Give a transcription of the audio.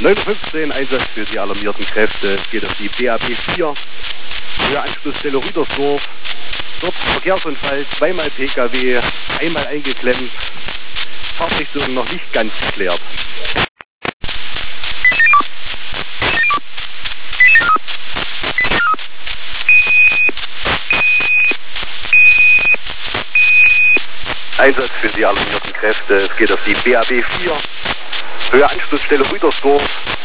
9:15 Einsatz für die alarmierten Kräfte. Es geht auf die BAB 4. Höhe Anschlussstelle Rüdersdorf. Dort Verkehrsunfall, zweimal PKW, einmal eingeklemmt. Fahrtrichtung noch nicht ganz geklärt. Einsatz für die alarmierten Kräfte. Es geht auf die BAB 4. Höhe Anschlussstelle Rüdersdorf.